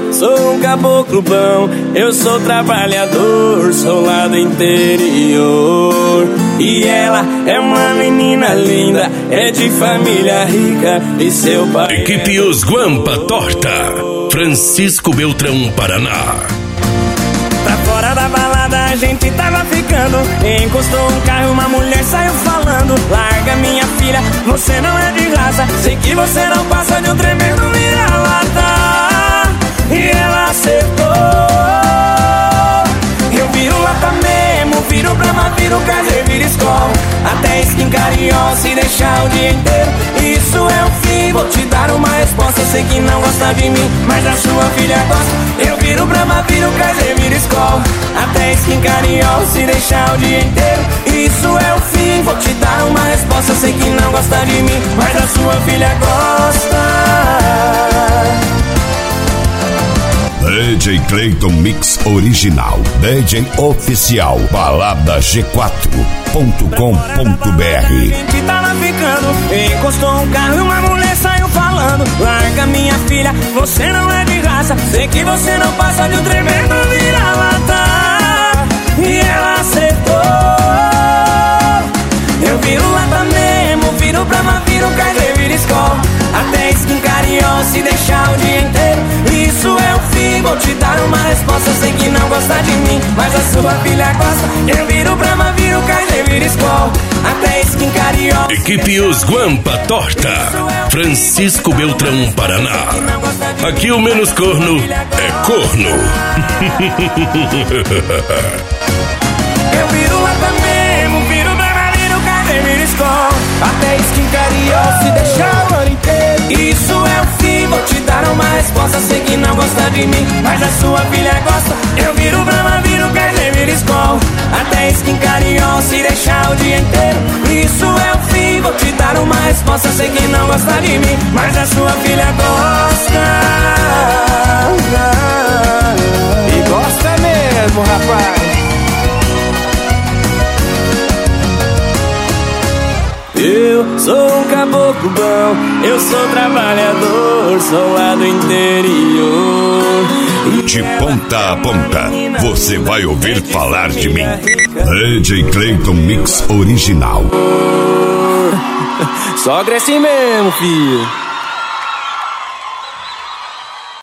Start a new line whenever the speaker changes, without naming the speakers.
sou um caboclo bom, eu sou trabalhador, sou lá do interior. E ela é uma menina linda, é de família rica e seu pai.
Equipe Os Guampa Torta, Francisco Beltrão, Paraná.
Pra fora da balada a gente tava ficando, encostou um carro e uma mulher saiu falando: larga minha filha, você não é de raça, sei que você não passa de um tremendo vira-lata. E ela acertou. Eu viro lata mesmo, viro Brahma, viro Kaiser, viro Skol, até Skin Cariol, se deixar o dia inteiro. Isso é um fim, vou te dar uma resposta. Eu sei que não gosta de mim, mas a sua filha gosta. Eu viro Brahma, viro Kaiser, viro Skol, até Skin Cariol, se deixar o dia inteiro. Isso é o fim, vou te dar uma resposta. Eu sei que não gosta de mim, mas a sua filha gosta.
DJ Clayton Mix Original, DJ Oficial, baladaG4.com.br.
A gente tava ficando, encostou um carro e uma mulher saiu falando: larga minha filha, você não é de raça, sei que você não passa de um tremendo vira-lata. E ela acertou. Eu viro lata mesmo, viro Brahma, viro Kaiser, viro Skol, até Skin Cariol, se deixar o dia inteiro. Isso é o fim, vou te dar uma resposta. Eu sei que não gosta de mim, mas a sua filha gosta. Eu viro Brahma, viro Kaiser, viro Skol, até Skin Cariol.
Equipe Os Guampa Torta, Francisco Beltrão, Paraná. Aqui o menos corno é corno.
Eu viro lata mesmo, viro Brahma, viro Kaiser, viro Skol, até Skin Cariol, se deixar o ano inteiro. Isso é o fim, vou te dar uma resposta. Sei que não gosta de mim, mas a sua filha gosta. Eu viro Brahma, viro Kaiser, viro Skol, até Skin Cariol, se deixar o dia inteiro. Isso é o fim, vou te dar uma resposta. Sei que não gosta de mim, mas a sua filha gosta.
E gosta mesmo, rapaz.
Eu sou um caboclo bom, eu sou trabalhador, sou lá do interior.
De ponta a ponta, você vai ouvir falar de mim. DJ Clayton Mix Original.
Só cresce mesmo, filho.